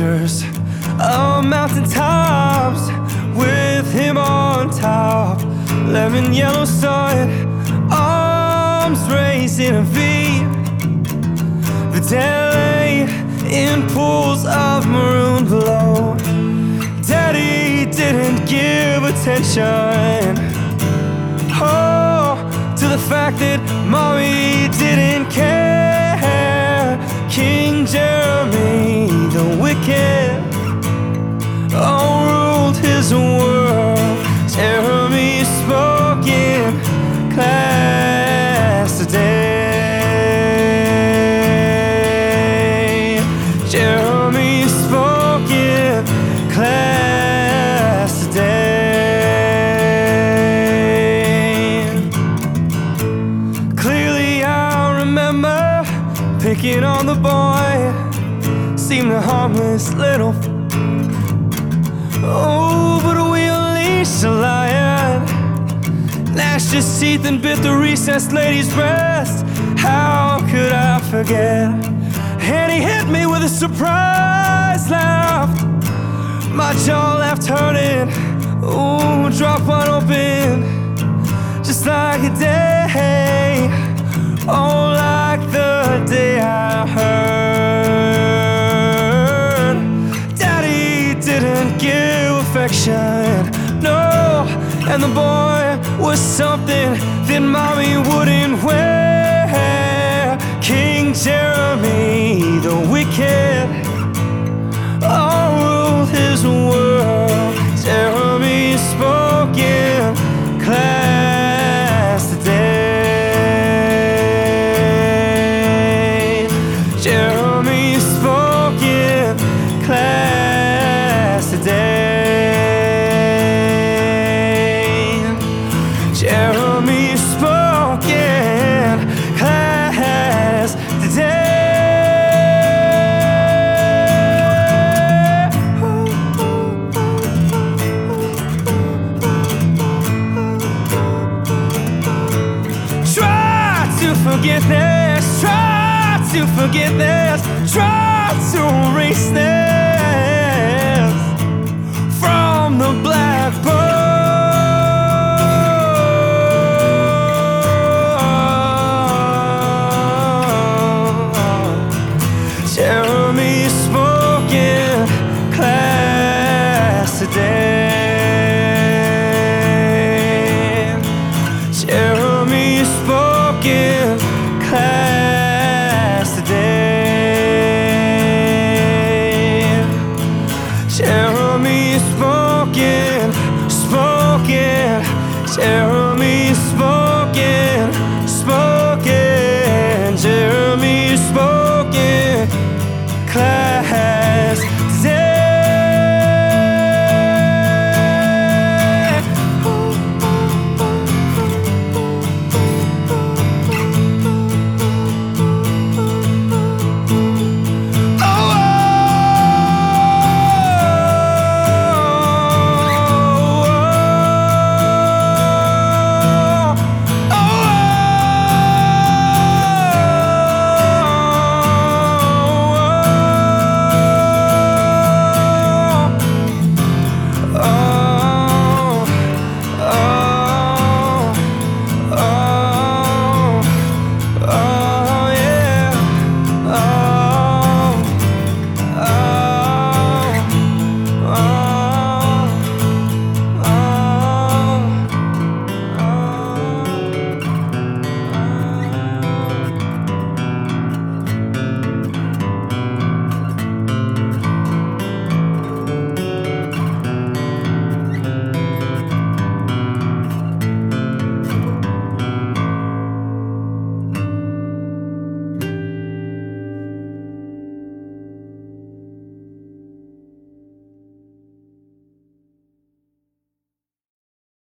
pictures of mountain tops with him on top. Lemon yellow sun, arms raised in a V. The dead in pools of maroon glow. Daddy didn't give attention, oh, to the fact that Mommy didn't care. King Jeremy the wicked, oh, ruled his world. Jeremy spoke in class today. Jeremy spoke in class today. Clearly I remember picking on the boy, seemed a harmless little. Oh, but we unleashed a lion, gnashed his teeth and bit the recessed lady's breast. How could I forget? And he hit me with a surprise laugh. My jaw left hurting, ooh, drop wide open, just like a day, oh, like the day I heard Daddy didn't give affection, no, and the boy was something that Mommy wouldn't wear. King Jeremy the wicked, oh, ruled his world. Jeremy spoke in class today. Jeremy spoke in class today. Jeremy spoke in class today. Try to forget this, try to forget this, try to erase this.